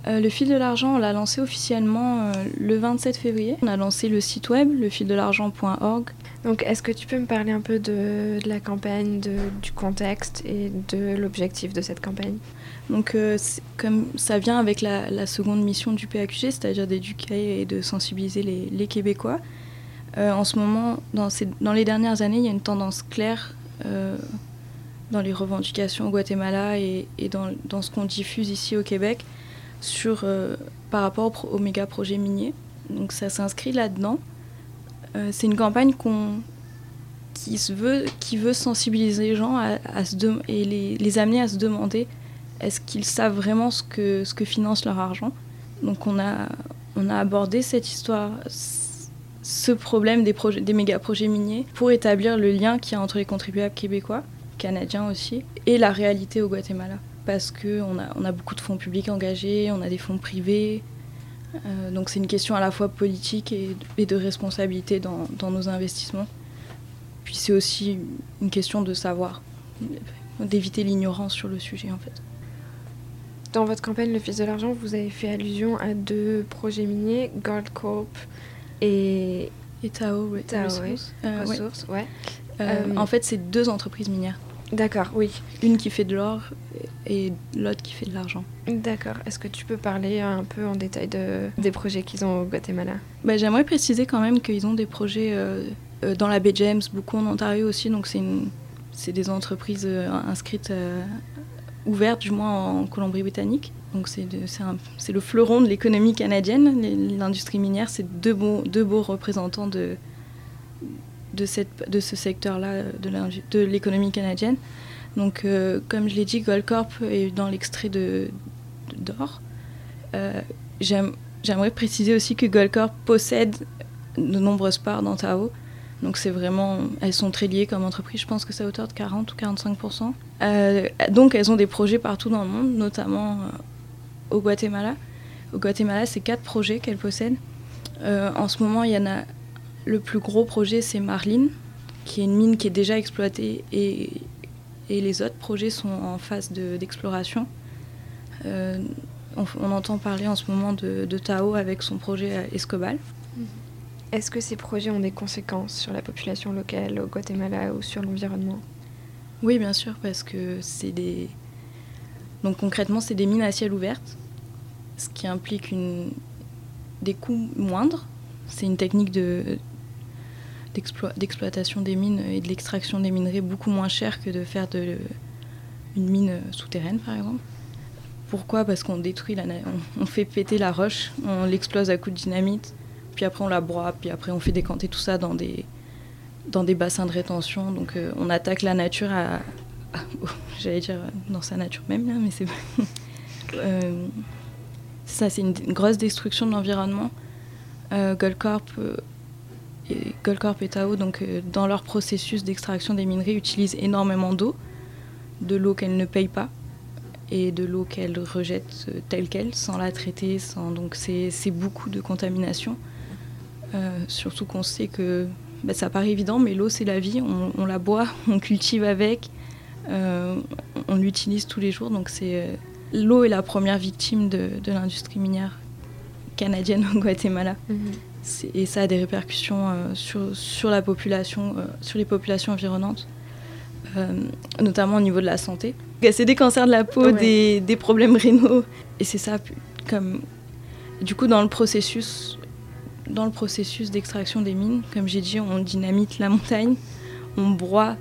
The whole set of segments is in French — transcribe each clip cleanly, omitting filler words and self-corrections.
Le fil de l'argent, on l'a lancé officiellement le 27 février. On a lancé le site web, lefildelargent.org. Donc, est-ce que tu peux me parler un peu de la campagne, du contexte et de l'objectif de cette campagne ? Donc, comme ça vient avec la seconde mission du PAQG, c'est-à-dire d'éduquer et de sensibiliser les Québécois. En ce moment, dans les dernières années, il y a une tendance claire dans les revendications au Guatemala et dans ce qu'on diffuse ici au Québec par rapport aux méga projets miniers. Donc ça s'inscrit là-dedans. C'est une campagne qui veut sensibiliser les gens et les amener à se demander est-ce qu'ils savent vraiment ce que finance leur argent. Donc on a abordé cette histoire, ce problème des méga projets miniers pour établir le lien qu'il y a entre les contribuables québécois, canadiens aussi, et la réalité au Guatemala. Parce qu'on a beaucoup de fonds publics engagés, on a des fonds privés. Donc c'est une question à la fois politique et de responsabilité dans nos investissements. Puis c'est aussi une question de savoir, d'éviter l'ignorance sur le sujet en fait. Dans votre campagne Le Fils de l'argent, vous avez fait allusion à 2 projets miniers, Goldcorp et Tahoe Ressources. Ouais. En fait, c'est 2 entreprises minières. D'accord, oui. Une qui fait de l'or et l'autre qui fait de l'argent. D'accord. Est-ce que tu peux parler un peu en détail des projets qu'ils ont au Guatemala ? J'aimerais préciser quand même qu'ils ont des projets dans la baie James, beaucoup en Ontario aussi. Donc c'est des entreprises inscrites ouvertes, du moins en Colombie-Britannique. Donc c'est le fleuron de l'économie canadienne. L'industrie minière, c'est deux beaux représentants de ce secteur-là de l'économie canadienne. Donc, comme je l'ai dit, Goldcorp est dans l'extrait d'or. J'aimerais préciser aussi que Goldcorp possède de nombreuses parts dans Tahoe. Donc, elles sont très liées comme entreprise. Je pense que c'est à hauteur de 40 ou 45%. Donc, elles ont des projets partout dans le monde, notamment au Guatemala. Au Guatemala, c'est 4 projets qu'elles possèdent. En ce moment, il y en a... Le plus gros projet, c'est Marlin, qui est une mine qui est déjà exploitée et les autres projets sont en phase d'exploration. On entend parler en ce moment de Tahoe avec son projet Escobal. Est-ce que ces projets ont des conséquences sur la population locale au Guatemala ou sur l'environnement ? Oui, bien sûr, parce que donc concrètement, c'est des mines à ciel ouvert, ce qui implique des coûts moindres. C'est une technique d'exploitation des mines et de l'extraction des minerais beaucoup moins chère que de faire une mine souterraine, par exemple. Pourquoi ? Parce qu'on détruit on fait péter la roche, on l'explose à coups de dynamite, puis après on la broie, puis après on fait décanter tout ça dans des bassins de rétention. Donc on attaque la nature j'allais dire dans sa nature même, là, mais c'est ça, c'est une grosse destruction de l'environnement. Goldcorp et Tahoe, donc, dans leur processus d'extraction des minerais, utilisent énormément d'eau, de l'eau qu'elles ne payent pas et de l'eau qu'elles rejettent telle qu'elle, sans la traiter. Donc c'est beaucoup de contamination. Surtout qu'on sait que ça paraît évident, mais l'eau, c'est la vie. On la boit, on cultive avec, on l'utilise tous les jours. Donc l'eau est la première victime de l'industrie minière canadienne au Guatemala. Et ça a des répercussions sur la population, sur les populations environnantes, notamment au niveau de la santé. C'est des cancers de la peau, ouais. des problèmes rénaux. Et c'est ça, du coup, dans le processus d'extraction des mines, comme j'ai dit, on dynamite la montagne, on broie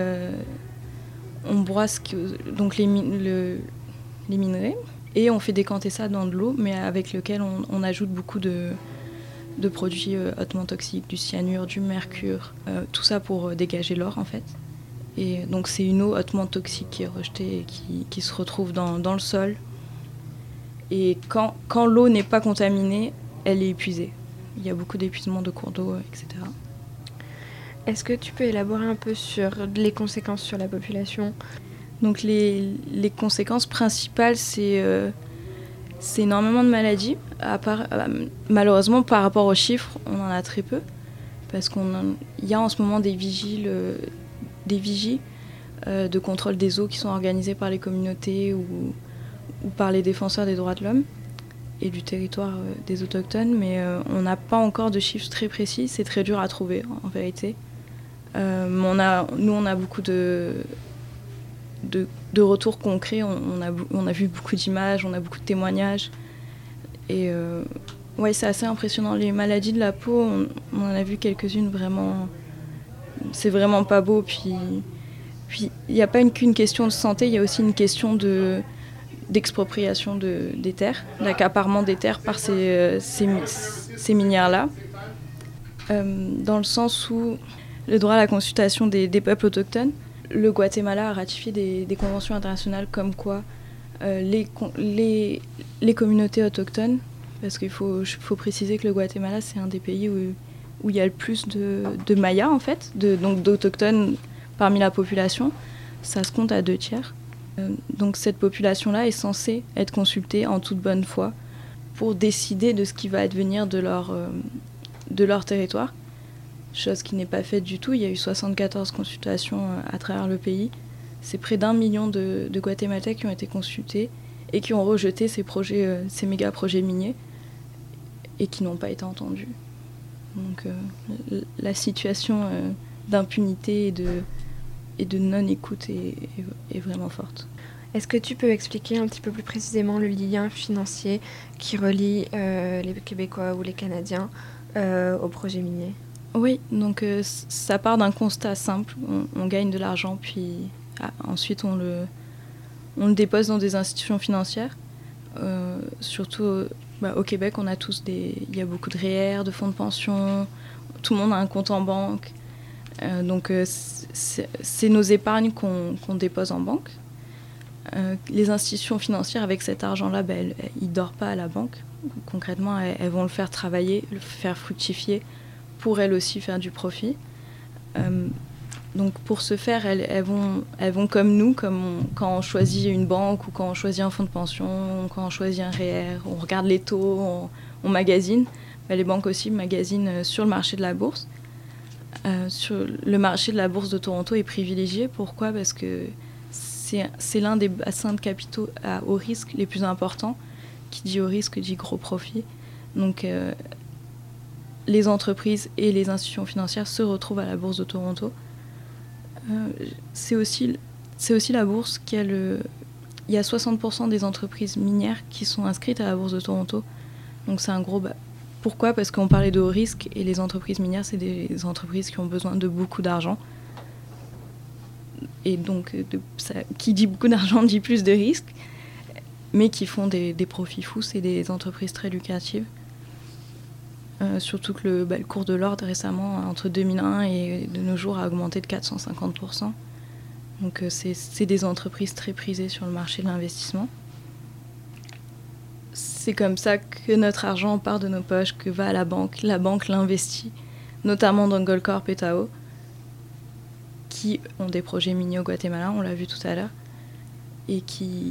donc les minerais, et on fait décanter ça dans de l'eau, mais avec lequel on ajoute beaucoup de produits hautement toxiques, du cyanure, du mercure, tout ça pour dégager l'or en fait. Et donc c'est une eau hautement toxique qui est rejetée et qui se retrouve dans le sol. Et quand l'eau n'est pas contaminée, elle est épuisée. Il y a beaucoup d'épuisement de cours d'eau, etc. Est-ce que tu peux élaborer un peu sur les conséquences sur la population ? Donc les conséquences principales, c'est énormément de maladies. Malheureusement, par rapport aux chiffres, on en a très peu. Parce qu'il y a en ce moment des vigies de contrôle des eaux qui sont organisées par les communautés ou par les défenseurs des droits de l'homme. et du territoire des autochtones, mais on n'a pas encore de chiffres très précis, c'est très dur à trouver en vérité. Nous on a beaucoup de retours concrets, on a vu beaucoup d'images, on a beaucoup de témoignages, et ouais, c'est assez impressionnant. Les maladies de la peau, on en a vu quelques-unes, vraiment, c'est vraiment pas beau. Puis il n'y a pas qu'une question de santé, il y a aussi une question d'expropriation des terres, d'accaparement des terres par ces minières-là, dans le sens où le droit à la consultation des peuples autochtones, le Guatemala a ratifié des conventions internationales comme quoi les communautés autochtones, parce qu'il faut préciser que le Guatemala, c'est un des pays où il y a le plus de Mayas, en fait, donc d'autochtones parmi la population. Ça se compte à 2/3. Donc cette population-là est censée être consultée en toute bonne foi pour décider de ce qui va advenir de leur territoire, chose qui n'est pas faite du tout. Il y a eu 74 consultations à travers le pays. C'est près d'1 million de Guatémaltèques qui ont été consultés et qui ont rejeté ces méga projets miniers et qui n'ont pas été entendus. Donc la situation d'impunité et de non-écoute est vraiment forte. Est-ce que tu peux expliquer un petit peu plus précisément le lien financier qui relie les Québécois ou les Canadiens au projet minier ? Oui, donc ça part d'un constat simple. On gagne de l'argent, puis ensuite on le dépose dans des institutions financières. Surtout au Québec, il y a beaucoup de REER, de fonds de pension, tout le monde a un compte en banque. Donc c'est nos épargnes qu'on dépose en banque. Les institutions financières, avec cet argent-là, ils ne dorment pas à la banque. Concrètement, elles vont le faire travailler, le faire fructifier, pour elles aussi faire du profit. Donc pour ce faire, elles vont comme nous, quand on choisit une banque ou quand on choisit un fonds de pension, quand on choisit un REER, on regarde les taux, on magasine. Les banques aussi magasinent sur le marché de la bourse. Sur le marché de la bourse de Toronto est privilégié. Pourquoi ? Parce que c'est l'un des bassins de capitaux à haut risque les plus importants. Qui dit haut risque dit gros profit. Donc les entreprises et les institutions financières se retrouvent à la bourse de Toronto. C'est aussi la bourse il y a 60% des entreprises minières qui sont inscrites à la bourse de Toronto. Donc c'est un gros... Pourquoi ? Parce qu'on parlait de haut risque et les entreprises minières, c'est des entreprises qui ont besoin de beaucoup d'argent. Et donc, qui dit beaucoup d'argent dit plus de risques, mais qui font des profits fous. C'est des entreprises très lucratives. Surtout que le cours de l'or récemment, entre 2001 et de nos jours, a augmenté de 450%. Donc c'est des entreprises très prisées sur le marché de l'investissement. C'est comme ça que notre argent part de nos poches, que va à la banque l'investit, notamment dans Goldcorp et Tahoe, qui ont des projets miniers au Guatemala, on l'a vu tout à l'heure, et qui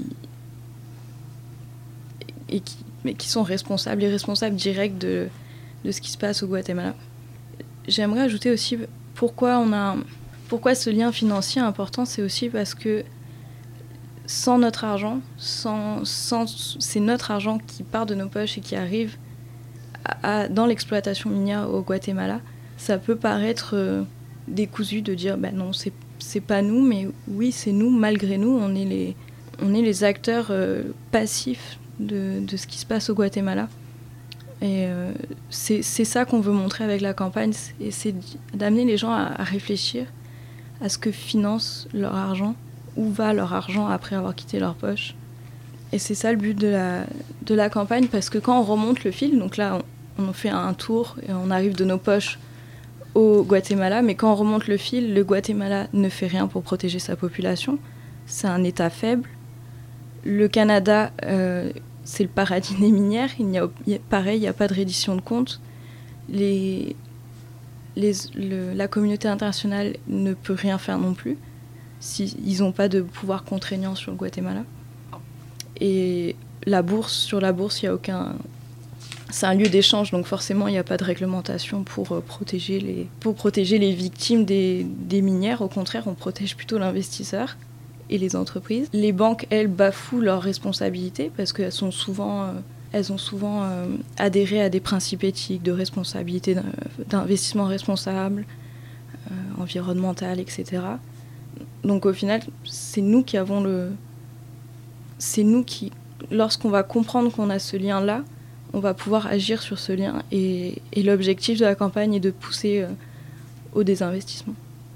sont les responsables directs de ce qui se passe au Guatemala. J'aimerais ajouter aussi pourquoi ce lien financier est important, c'est aussi parce que sans notre argent, c'est notre argent qui part de nos poches et qui arrive dans l'exploitation minière au Guatemala. Ça peut paraître décousu de dire non, c'est pas nous, mais oui, c'est nous, malgré nous, on est les acteurs passifs de ce qui se passe au Guatemala. Et c'est ça qu'on veut montrer avec la campagne, c'est d'amener les gens à réfléchir à ce que finance leur argent, où va leur argent après avoir quitté leur poche. Et c'est ça le but de la campagne, parce que quand on remonte le fil, donc là on fait un tour et on arrive de nos poches au Guatemala, mais quand on remonte le fil, le Guatemala ne fait rien pour protéger sa population, c'est un État faible. Le Canada, c'est le paradis des minières, il n'y a pas de reddition de comptes. La communauté internationale ne peut rien faire non plus, s'ils n'ont pas de pouvoir contraignant sur le Guatemala. Et sur la bourse, il y a aucun... C'est un lieu d'échange, donc forcément, il n'y a pas de réglementation pour protéger les victimes des minières. Au contraire, on protège plutôt l'investisseur et les entreprises. Les banques, elles, bafouent leurs responsabilités parce qu'elles sont souvent elles ont souvent adhéré à des principes éthiques, de responsabilité, d'investissement responsable, environnemental, etc. Donc au final, c'est nous qui, lorsqu'on va comprendre qu'on a ce lien-là, on va pouvoir agir sur ce lien. Et l'objectif de la campagne est de pousser au désinvestissement.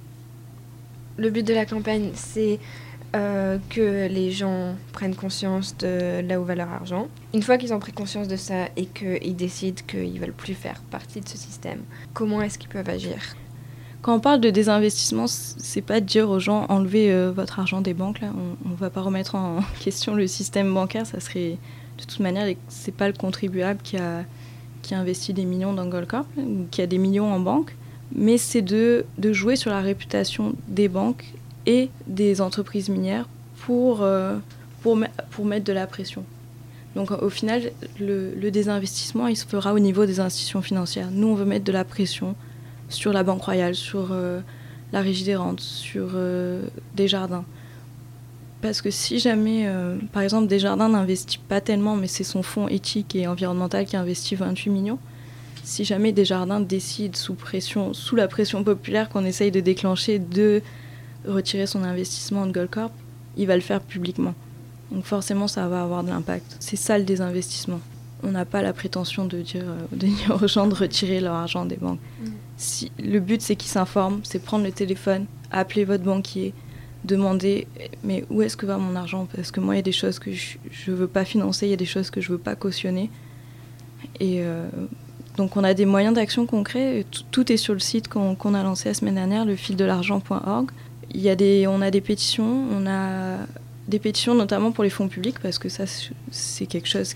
Le but de la campagne, c'est que les gens prennent conscience de là où va leur argent. Une fois qu'ils ont pris conscience de ça et qu'ils décident qu'ils ne veulent plus faire partie de ce système, comment est-ce qu'ils peuvent agir ? Quand on parle de désinvestissement, c'est pas de dire aux gens enlevez votre argent des banques. Là. On va pas remettre en question le système bancaire. Ça serait de toute manière, c'est pas le contribuable qui a investi des millions dans Goldcorp ou qui a des millions en banque, mais c'est de jouer sur la réputation des banques et des entreprises minières pour mettre de la pression. Donc au final, le désinvestissement, il se fera au niveau des institutions financières. Nous, on veut mettre de la pression sur la Banque Royale, sur la Régie des rentes, sur Desjardins. Parce que si jamais, par exemple, Desjardins n'investit pas tellement, mais c'est son fonds éthique et environnemental qui investit 28 millions, si jamais Desjardins décide sous la pression populaire qu'on essaye de déclencher, de retirer son investissement de Goldcorp, il va le faire publiquement. Donc forcément, ça va avoir de l'impact. C'est ça le désinvestissement. On n'a pas la prétention de dire aux gens de retirer leur argent des banques. Si, le but, c'est qu'ils s'informent, c'est prendre le téléphone, appeler votre banquier, demander mais où est-ce que va mon argent ? Parce que moi, il y a des choses que je ne veux pas financer, il y a des choses que je ne veux pas cautionner. Et donc, on a des moyens d'action concrets. Tout est sur le site qu'on a lancé la semaine dernière, le fildelargent.org. On a des pétitions, notamment pour les fonds publics, parce que ça, c'est quelque chose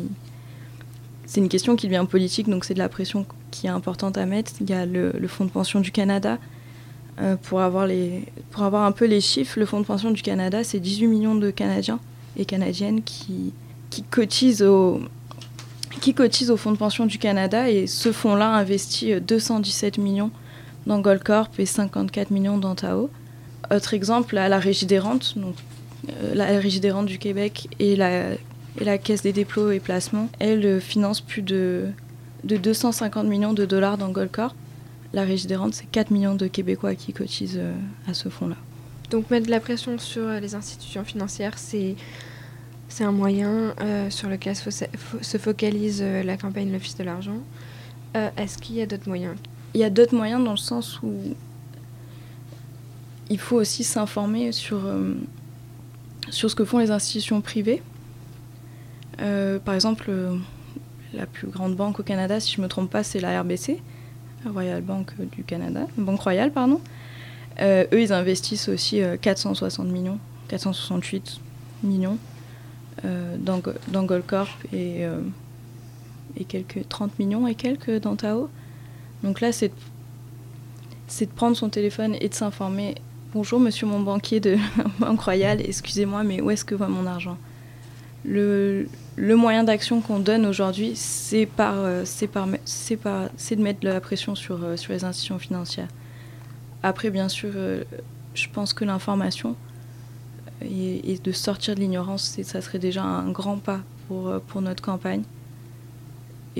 c'est une question qui devient politique, donc c'est de la pression qui est importante à mettre. Il y a le Fonds de pension du Canada. Pour avoir un peu les chiffres, le Fonds de pension du Canada, c'est 18 millions de Canadiens et Canadiennes qui cotisent au Fonds de pension du Canada, et ce fonds-là investit 217 millions dans Goldcorp et 54 millions dans Tahoe. Autre exemple, à la Régie des rentes, donc la Régie des rentes du Québec et la Caisse des dépôts et placements, elle finance plus de 250 millions de dollars dans Goldcorp. La Régie des rentes, c'est 4 millions de Québécois qui cotisent à ce fonds-là. Donc mettre de la pression sur les institutions financières, c'est un moyen sur lequel se focalise la campagne Le Fils de l'argent. Est-ce qu'il y a d'autres moyens ? Il y a d'autres moyens dans le sens où il faut aussi s'informer sur ce que font les institutions privées. Par exemple, la plus grande banque au Canada, si je ne me trompe pas, c'est la RBC, la Royal Bank du Canada, Banque Royale, pardon. Eux, ils investissent aussi 468 millions dans Goldcorp et quelques 30 millions et quelques dans Tahoe. Donc là, c'est de prendre son téléphone et de s'informer. Bonjour, monsieur mon banquier de Banque Royale, excusez-moi, mais où est-ce que va mon argent ? Le moyen d'action qu'on donne aujourd'hui, c'est de mettre de la pression sur les institutions financières. Après, bien sûr, je pense que l'information et de sortir de l'ignorance, ça serait déjà un grand pas pour notre campagne et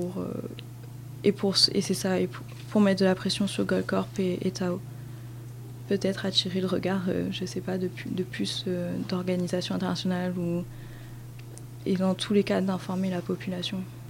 c'est ça, et pour mettre de la pression sur Goldcorp et Tahoe. Peut-être attirer le regard, je ne sais pas, de plus d'organisations internationales et dans tous les cas d'informer la population.